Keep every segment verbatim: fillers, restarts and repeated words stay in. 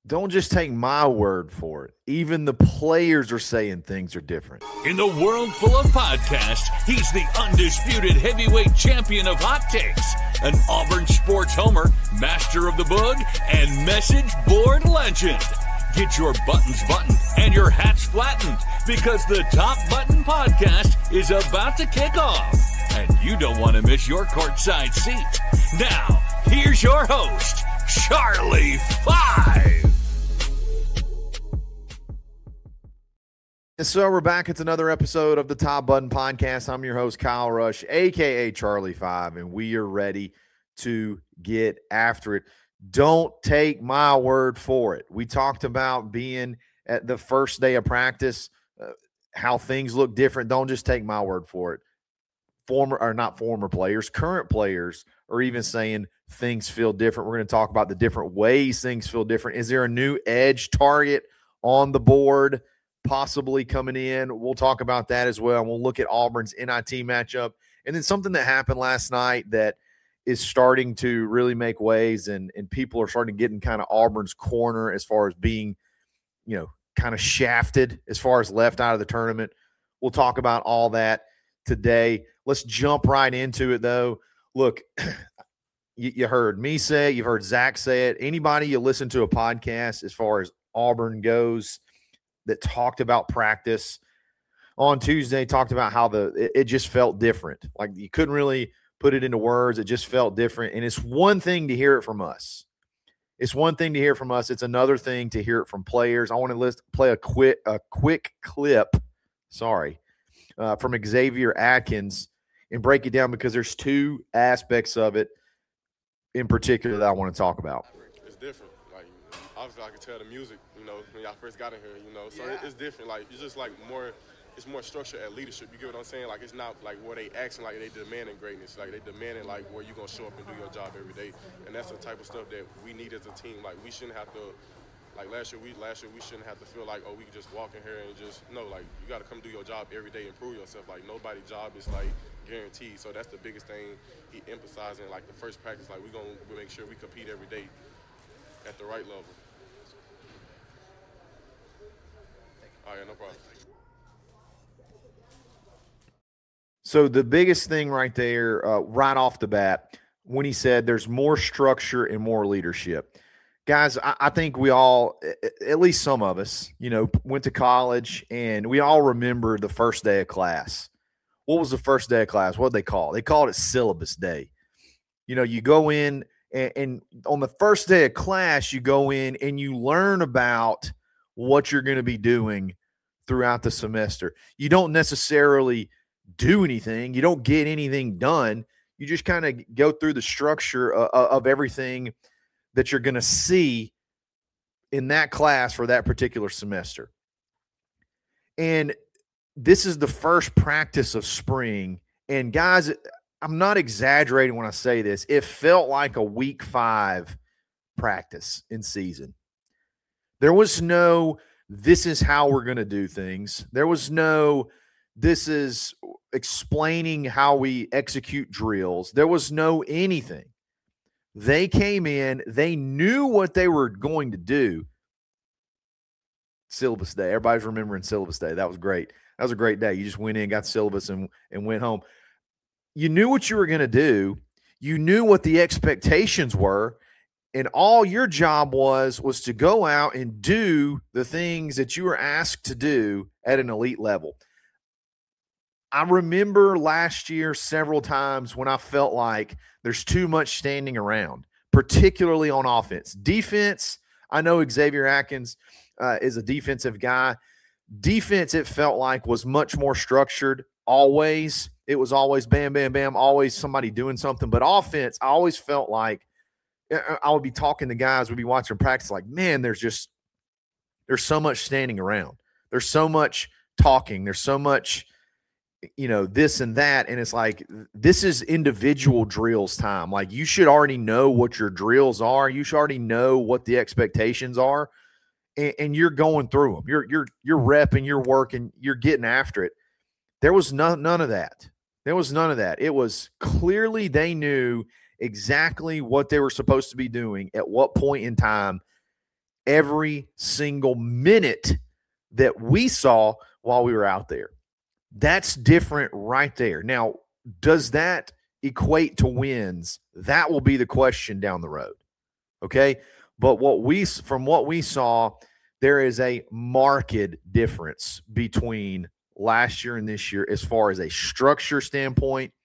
Don't just take my word for it. Even the players are saying things are different. In the world full of podcasts, he's the undisputed heavyweight champion of hot takes, an Auburn sports homer, master of the boog, and message board legend. Get your buttons buttoned and your hats flattened because the Top Button Podcast is about to kick off. And you don't want to miss your courtside seat. Now, here's your host, Charlie Five. And so we're back. It's another episode of the Top Button Podcast. I'm your host, Kyle Rush, a k a. Charlie Five, and we are ready to get after it. Don't take my word for it. We talked about being at the first day of practice, uh, how things look different. Don't just take my word for it. Former or not former players, current players are even saying things feel different. We're going to talk about the different ways things feel different. Is there a new edge target on the board possibly coming in? We'll talk about that as well. We'll look at Auburn's N I T matchup. And then something that happened last night that is starting to really make waves, and, and people are starting to get in kind of Auburn's corner as far as being, you know, kind of shafted as far as left out of the tournament. We'll talk about all that today. Let's jump right into it, though. Look, you, you heard me say it. You've heard Zach say it. Anybody you listen to a podcast as far as Auburn goes that talked about practice on Tuesday, talked about how the it, it just felt different. Like you couldn't really put it into words. It just felt different. And it's one thing to hear it from us. It's one thing to hear from us. It's another thing to hear it from players. I want to list, play a quick a quick clip, sorry, uh, from Xavier Atkins and break it down because there's two aspects of it in particular that I want to talk about. It's different. Like, obviously I can tell the music, you know, when y'all first got in here, you know, so yeah. It's different. Like, it's just like more – it's more structure at leadership. You get what I'm saying? Like, it's not like where they acting like they demanding greatness. Like, they demanding like where you going to show up and do your job every day. And that's the type of stuff that we need as a team. Like, we shouldn't have to – like, last year we last year we shouldn't have to feel like, oh, we can just walk in here and just – no, like, you got to come do your job every day and prove yourself. Like, nobody's job is, like, guaranteed. So that's the biggest thing he emphasizing. Like, the first practice, like, we're going to make sure we compete every day at the right level. All right, no problem. So the biggest thing right there, uh, right off the bat, when he said there's more structure and more leadership. Guys, I, I think we all, at least some of us, you know, went to college, and we all remember the first day of class. What was the first day of class? What did they call it? They called it syllabus day. You know, you go in, and, and on the first day of class, you go in and you learn about what you're going to be doing throughout the semester. You don't necessarily do anything. You don't get anything done. You just kind of go through the structure of, of everything that you're going to see in that class for that particular semester. And this is the first practice of spring. And guys, I'm not exaggerating when I say this. It felt like a week five practice in season. There was no, this is how we're going to do things. There was no, this is explaining how we execute drills. There was no anything. They came in, they knew what they were going to do. Syllabus day. Everybody's remembering syllabus day. That was great. That was a great day. You just went in, got syllabus, and, and went home. You knew what you were going to do. You knew what the expectations were. And all your job was, was to go out and do the things that you were asked to do at an elite level. I remember last year several times when I felt like there's too much standing around, particularly on offense. Defense, I know Xavier Atkins uh, is a defensive guy. Defense, it felt like, was much more structured always. It was always bam, bam, bam, always somebody doing something. But offense, I always felt like I would be talking to guys, we'd be watching practice like, man, there's just – there's so much standing around. There's so much talking. There's so much – you know, this and that. And it's like, this is individual drills time. Like, you should already know what your drills are. You should already know what the expectations are. And, and you're going through them. You're, you're, you're repping, you're working, you're getting after it. There was none, none of that. There was none of that. It was clearly they knew exactly what they were supposed to be doing at what point in time. every single minute that we saw while we were out there. That's different right there. Now, does that equate to wins? That will be the question down the road. Okay? But what we from what we saw, there is a marked difference between last year and this year as far as a structure standpoint.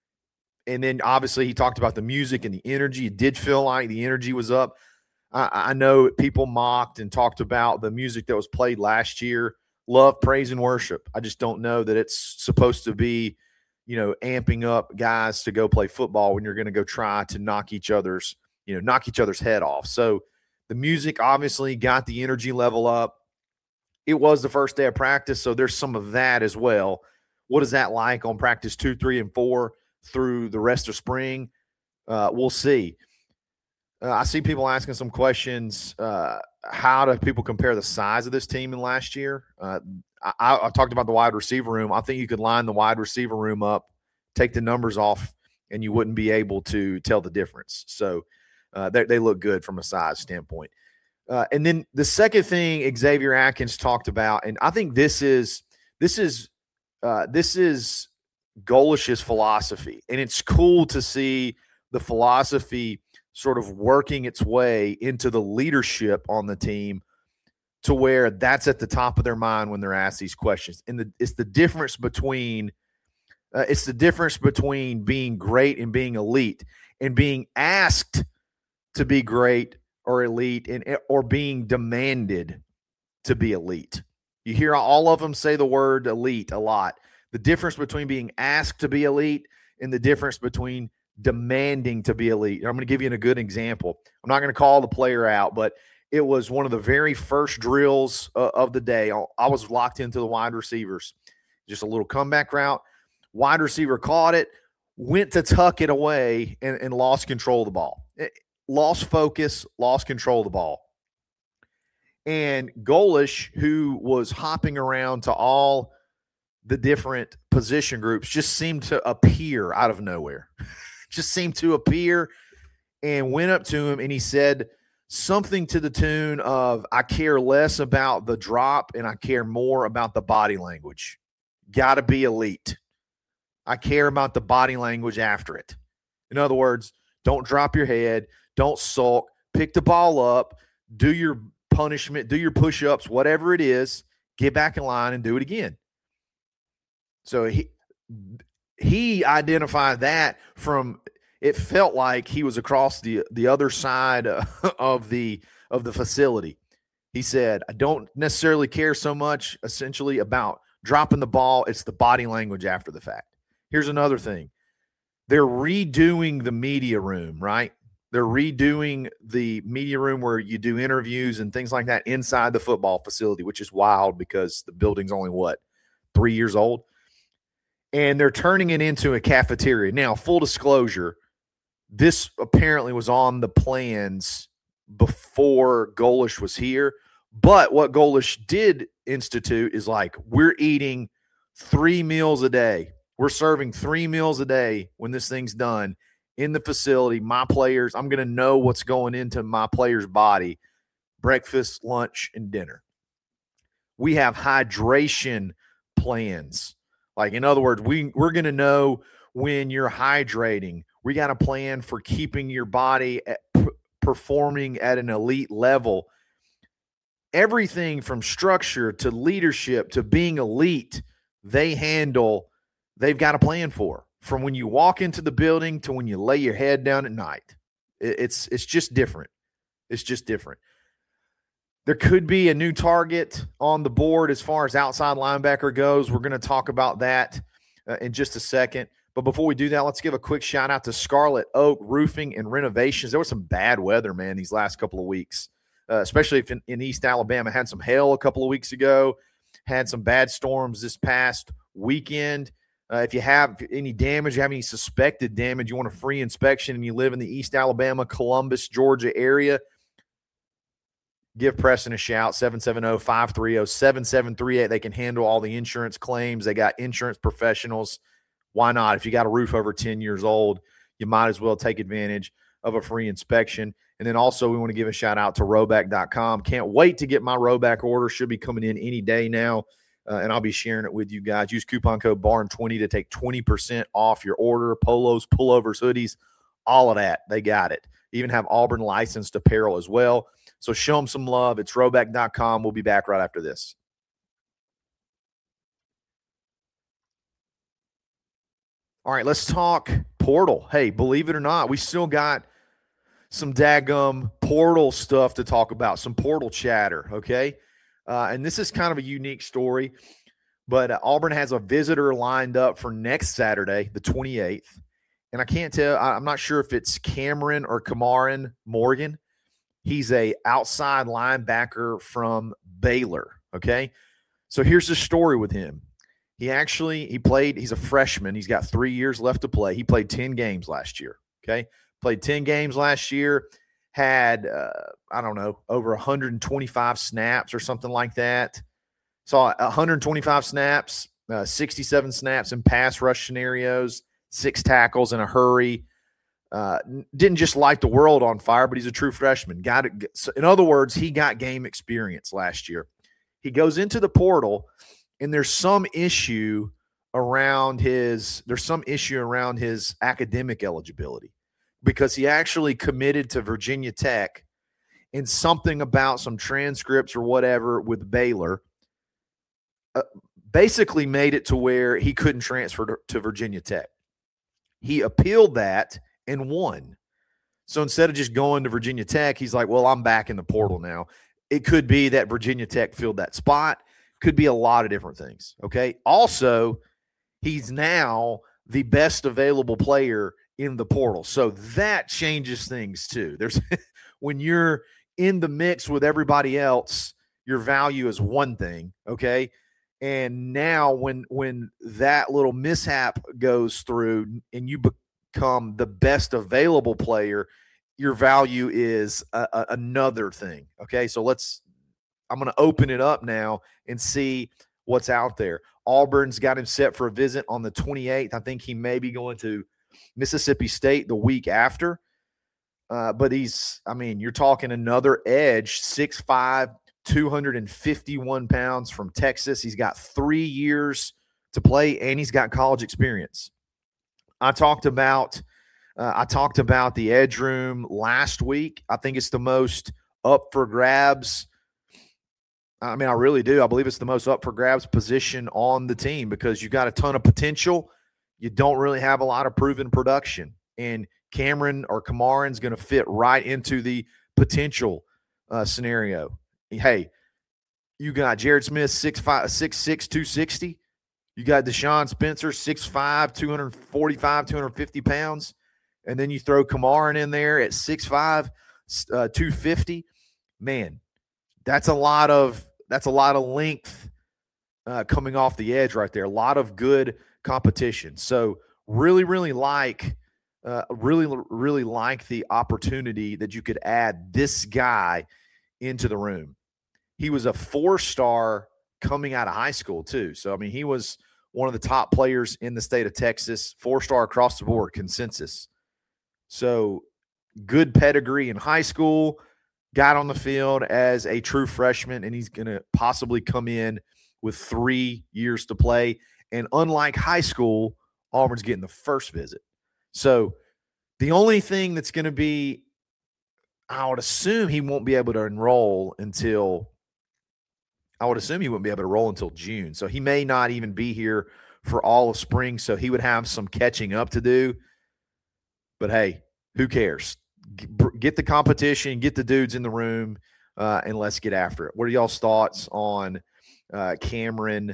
And then obviously he talked about the music and the energy. It did feel like the energy was up. I, I know people mocked and talked about the music that was played last year. Love, praise, and worship. I just don't know that it's supposed to be, you know, amping up guys to go play football when you're going to go try to knock each other's, you know, knock each other's head off. So the music obviously got the energy level up. It was the first day of practice, so there's some of that as well. What is that like on practice two, three, and four through the rest of spring? Uh, we'll see. Uh, I see people asking some questions. Uh, how do people compare the size of this team in last year? Uh, I, I talked about the wide receiver room. I think you could line the wide receiver room up, take the numbers off, and you wouldn't be able to tell the difference. So uh, they, they look good from a size standpoint. Uh, and then the second thing Xavier Atkins talked about, and I think this is this is uh, this is Golish's philosophy, and it's cool to see the philosophy sort of working its way into the leadership on the team to where that's at the top of their mind when they're asked these questions. And the, it's the difference between uh, it's the difference between being great and being elite, and being asked to be great or elite, and or being demanded to be elite. You hear all of them say the word elite a lot. The difference between being asked to be elite and the difference between demanding to be elite. I'm going to give you a good example. I'm not going to call the player out, but it was one of the very first drills uh, of the day. I was locked into the wide receivers. Just a little comeback route. Wide receiver caught it, went to tuck it away, and, and lost control of the ball. It, lost focus, lost control of the ball. And Golish, who was hopping around to all the different position groups, just seemed to appear out of nowhere. just seemed to appear and went up to him, and he said something to the tune of, I care less about the drop and I care more about the body language. Got to be elite. I care about the body language after it. In other words, don't drop your head. Don't sulk. Pick the ball up. Do your punishment. Do your push-ups, whatever it is. Get back in line and do it again. So he he identified that from – it felt like he was across the the other side of the of the facility. He said, I don't necessarily care so much essentially about dropping the ball. It's the body language after the fact. Here's another thing. They're redoing the media room, right? They're redoing the media room where you do interviews and things like that inside the football facility, which is wild because the building's only, what, three years old? And they're turning it into a cafeteria. Now, full disclosure, this apparently was on the plans before Golish was here. But what Golish did institute is like, we're eating three meals a day. We're serving three meals a day when this thing's done in the facility. My players, I'm going to know what's going into my player's body, breakfast, lunch, and dinner. We have hydration plans. Like, in other words, we, we're going to know when you're hydrating. We got a plan for keeping your body at, p- performing at an elite level. Everything from structure to leadership to being elite, they handle, they've got a plan for. From when you walk into the building to when you lay your head down at night. It's, it's just different. It's just different. There could be a new target on the board as far as outside linebacker goes. We're going to talk about that uh, in just a second. But before we do that, let's give a quick shout out to Scarlet Oak Roofing and Renovations. There was some bad weather, man, these last couple of weeks, uh, especially if in, in East Alabama. Had some hail a couple of weeks ago, had some bad storms this past weekend. Uh, if you have any damage, you have any suspected damage, you want a free inspection, and you live in the East Alabama, Columbus, Georgia area, give Preston a shout, seven seven zero, five three zero, seven seven three eight. They can handle all the insurance claims. They got insurance professionals. Why not? If you got a roof over ten years old, you might as well take advantage of a free inspection. And then also we want to give a shout out to Rhoback dot com. Can't wait to get my Rhoback order. Should be coming in any day now. Uh, and I'll be sharing it with you guys. Use coupon code barn twenty to take twenty percent off your order. Polos, pullovers, hoodies, all of that. They got it. Even have Auburn licensed apparel as well. So show them some love. It's Rhoback dot com. We'll be back right after this. All right, let's talk portal. Hey, believe it or not, we still got some daggum portal stuff to talk about, some portal chatter, okay? Uh, and this is kind of a unique story, but uh, Auburn has a visitor lined up for next Saturday, the twenty-eighth. And I can't tell, I, I'm not sure if it's Cameron or Kamaran Morgan. He's a outside linebacker from Baylor, okay? So here's the story with him. He actually, he played, he's a freshman. He's got three years left to play. He played ten games last year, okay? Played ten games last year, had, uh, I don't know, over one hundred twenty-five snaps or something like that. Saw one hundred twenty-five snaps, uh, sixty-seven snaps in pass rush scenarios, six tackles in a hurry. Uh, didn't just light the world on fire, but he's a true freshman. Got it. In other words, he got game experience last year. He goes into the portal, and there's some issue around his there's some issue around his academic eligibility because he actually committed to Virginia Tech, and something about some transcripts or whatever with Baylor uh, basically made it to where he couldn't transfer to, to Virginia Tech. He appealed that and won. So instead of just going to Virginia Tech, he's like, well, I'm back in the portal now. It could be that Virginia Tech filled that spot. Could be a lot of different things, okay? Also, he's now the best available player in the portal. So that changes things too. There's when you're in the mix with everybody else, your value is one thing, okay? And now when when that little mishap goes through and you become the best available player, your value is a, a, another thing, okay? So let's I'm going to open it up now and see what's out there. Auburn's got him set for a visit on the twenty-eighth. I think he may be going to Mississippi State the week after. Uh, but he's, I mean, you're talking another edge, six five, two hundred fifty-one pounds from Texas. He's got three years to play, and he's got college experience. I talked about uh, I talked about the edge room last week. I think it's the most up for grabs. I mean, I really do. I believe it's the most up for grabs position on the team because you've got a ton of potential. You don't really have a lot of proven production. And Cameron or Kamaran's going to fit right into the potential uh, scenario. Hey, you got Jared Smith, six five, six six, two sixty. You got Deshaun Spencer, six five, two forty-five, two fifty pounds. And then you throw Kamaran in there at six five, uh, two fifty. Man, that's a lot of that's a lot of length uh, coming off the edge right there. A lot of good competition. So really, really like uh, really, really like the opportunity that you could add this guy into the room. He was a four-star coming out of high school too. So, I mean, he was one of the top players in the state of Texas, four-star across the board consensus. So good pedigree in high school, got on the field as a true freshman, and he's going to possibly come in with three years to play. And unlike high school, Auburn's getting the first visit. So the only thing that's going to be, I would assume he won't be able to enroll until, I would assume he wouldn't be able to enroll until June. So he may not even be here for all of spring. So he would have some catching up to do. But hey, who cares? Get the competition, get the dudes in the room, uh, and let's get after it. What are y'all's thoughts on uh, Cameron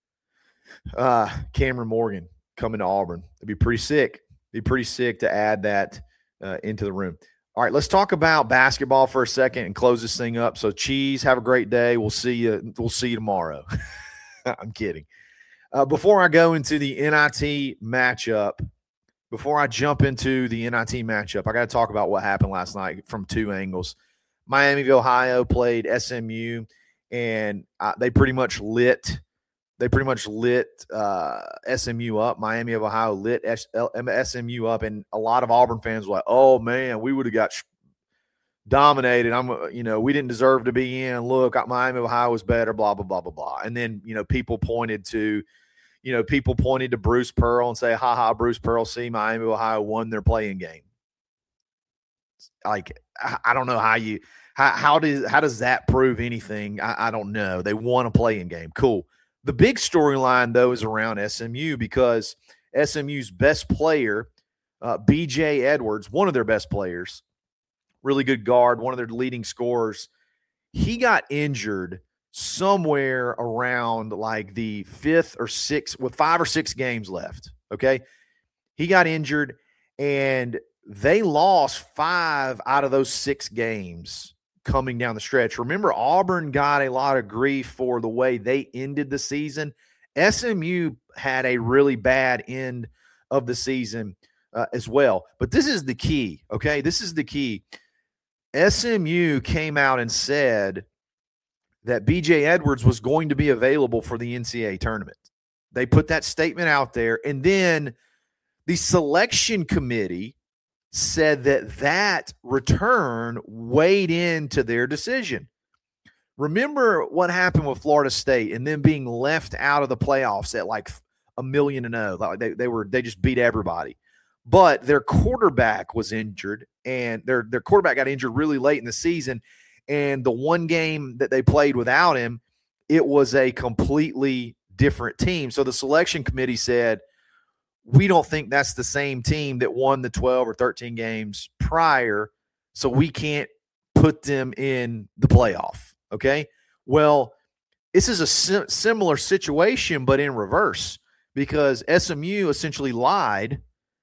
uh, Cameron Morgan coming to Auburn? It'd be pretty sick. It'd be pretty sick to add that uh, into the room. All right, let's talk about basketball for a second and close this thing up. So, Cheese, have a great day. We'll see you. We'll see you tomorrow. I'm kidding. Uh, before I go into the N I T matchup, before I jump into the N I T matchup, I got to talk about what happened last night from two angles. Miami of Ohio played S M U, and uh, they pretty much lit. They pretty much lit uh, S M U up. Miami of Ohio lit S M U up, and a lot of Auburn fans were like, "Oh man, we would have got dominated. I'm, uh, you know, we didn't deserve to be in. Look, Miami of Ohio was better, blah, blah, blah, blah, blah. And then, you know, people pointed to, you know, people pointed to Bruce Pearl and say, ha ha, Bruce Pearl, see, Miami of Ohio won their playing game. Like, I don't know how you, how, how does, how does that prove anything? I, I don't know. They won a playing game. Cool. The big storyline, though, is around S M U because S M U's best player, uh, B J Edwards, one of their best players, really good guard, one of their leading scorers, he got injured somewhere around like the fifth or sixth, with five or six games left, okay? He got injured, and they lost five out of those six games coming down the stretch. Remember, Auburn got a lot of grief for the way they ended the season. S M U had a really bad end of the season uh, as well. But this is the key, okay? This is the key. S M U came out and said that B J Edwards was going to be available for the N C double A tournament. They put that statement out there, and then the selection committee said that that return weighed into their decision. Remember what happened with Florida State and them being left out of the playoffs at like a million and oh. Like they, they were they just beat everybody. But their quarterback was injured, and their their quarterback got injured really late in the season. And the one game that they played without him, it was a completely different team. So the selection committee said, we don't think that's the same team that won the twelve or thirteen games prior, so we can't put them in the playoff, okay? Well, this is a sim- similar situation, but in reverse, because S M U essentially lied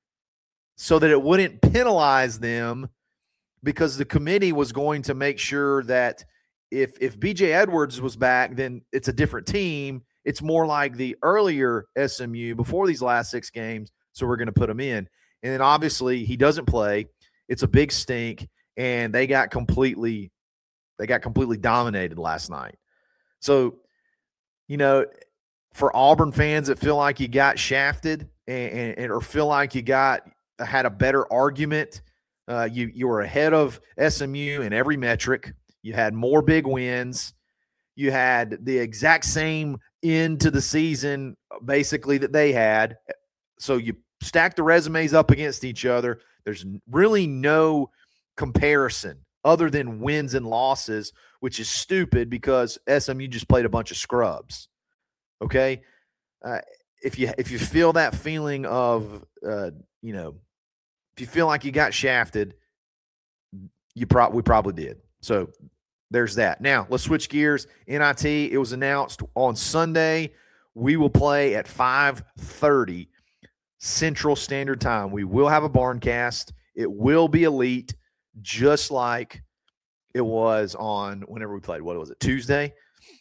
so that it wouldn't penalize them, because the committee was going to make sure that if if B J Edwards was back, then it's a different team. It's more like the earlier S M U before these last six games, so we're going to put him in. And then obviously he doesn't play. It's a big stink, and they got completely they got completely dominated last night. So, you know, for Auburn fans that feel like you got shafted and, and or feel like you got had a better argument, uh, you you were ahead of S M U in every metric. You had more big wins. You had the exact same end to the season, basically, that they had. So you stack the resumes up against each other. There's really no comparison other than wins and losses, which is stupid because S M U just played a bunch of scrubs. Okay? Uh, if you if you feel that feeling of, uh, you know, if you feel like you got shafted, you pro- we probably did. So there's that. Now, let's switch gears. N I T, it was announced on Sunday. We will play at five thirty Central Standard Time. We will have a barncast. It will be elite, just like it was on whenever we played. What was it, Tuesday?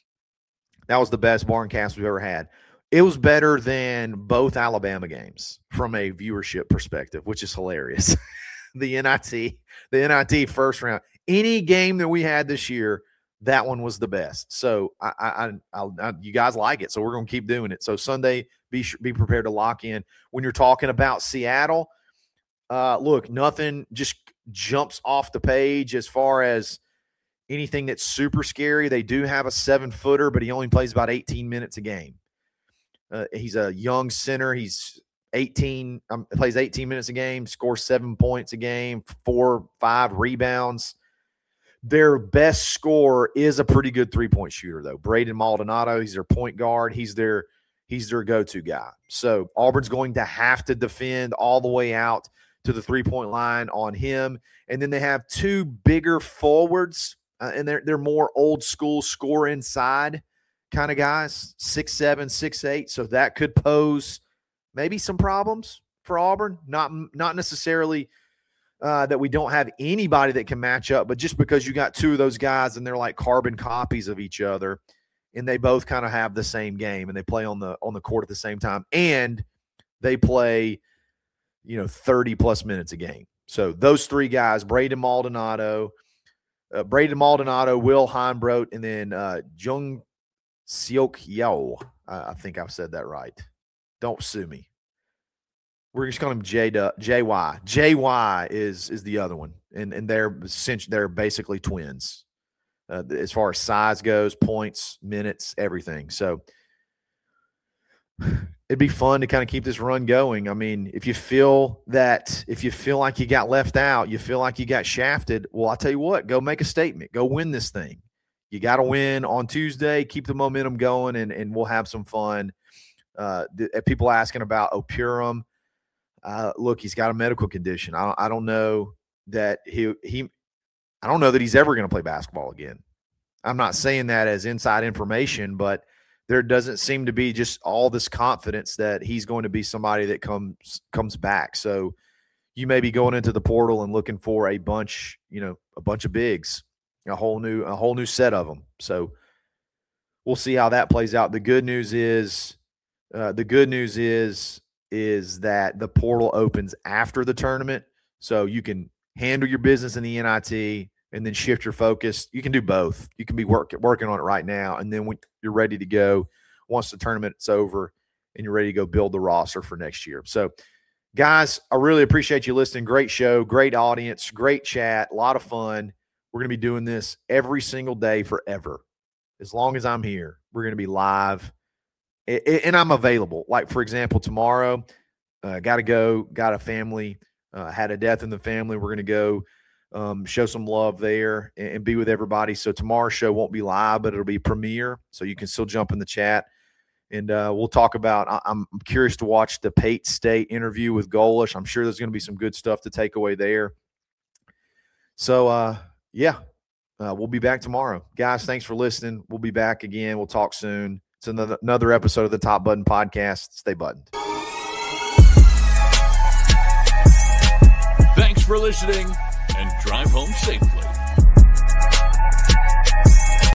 That was the best barncast we've ever had. It was better than both Alabama games from a viewership perspective, which is hilarious. the N I T, the N I T first round. Any game that we had this year, that one was the best. So I, I, I, I you guys like it, so we're going to keep doing it. So Sunday, be be prepared to lock in. When you're talking about Seattle, uh, look, nothing just jumps off the page as far as anything that's super scary. They do have a seven-footer, but he only plays about eighteen minutes a game. Uh, he's a young center. He's eighteen, um, plays eighteen minutes a game, scores seven points a game, four, five rebounds. Their best scorer is a pretty good three-point shooter, though. Braden Maldonado, he's their point guard. He's their he's their go-to guy. So Auburn's going to have to defend all the way out to the three-point line on him. And then they have two bigger forwards, uh, and they're they're more old-school score inside kind of guys, six seven, six eight. So that could pose maybe some problems for Auburn. Not not necessarily uh, that we don't have anybody that can match up, but just because you got two of those guys and they're like carbon copies of each other, and they both kind of have the same game and they play on the on the court at the same time, and they play, you know, thirty plus minutes a game. So those three guys, Braden Maldonado, uh, Braden Maldonado, Will Heinbrodt, and then uh, Jung Seok Yeo. I, I think I've said that right. Don't sue me. we're just calling him J J Y. J Y is is the other one, and and they're they're basically twins uh, as far as size goes, points, minutes, everything. So it'd be fun to kind of keep this run going. I mean, if you feel that, if you feel like you got left out, you feel like you got shafted, well, I'll tell you what, go make a statement. Go win this thing. You got to win on Tuesday. Keep the momentum going, and and we'll have some fun. Uh, the, people asking about Opurum. Uh, look, he's got a medical condition. I, I don't know that he he. I don't know that he's ever going to play basketball again. I'm not saying that as inside information, but there doesn't seem to be just all this confidence that he's going to be somebody that comes comes back. So you may be going into the portal and looking for a bunch, you know, a bunch of bigs, a whole new a whole new set of them. So we'll see how that plays out. The good news is, uh, the good news is. is that the portal opens after the tournament, so you can handle your business in the N I T and then shift your focus. You can do both. You can be work, working on it right now, and then when you're ready to go, once the tournament's over and you're ready to go build the roster for next year. So, guys, I really appreciate you listening. Great show, great audience, great chat, a lot of fun. We're going to be doing this every single day forever. As long as I'm here, we're going to be live. And I'm available. Like, for example, tomorrow, uh, got to go, got a family, uh, had a death in the family. We're going to go um, show some love there and, and be with everybody. So tomorrow's show won't be live, but it'll be premiere. So you can still jump in the chat. And uh, we'll talk about, I, I'm curious to watch the Pate State interview with Golish. I'm sure there's going to be some good stuff to take away there. So, uh, yeah, uh, we'll be back tomorrow. Guys, thanks for listening. We'll be back again. We'll talk soon. It's another, another episode of the Top Button Podcast. Stay buttoned. Thanks for listening, and drive home safely.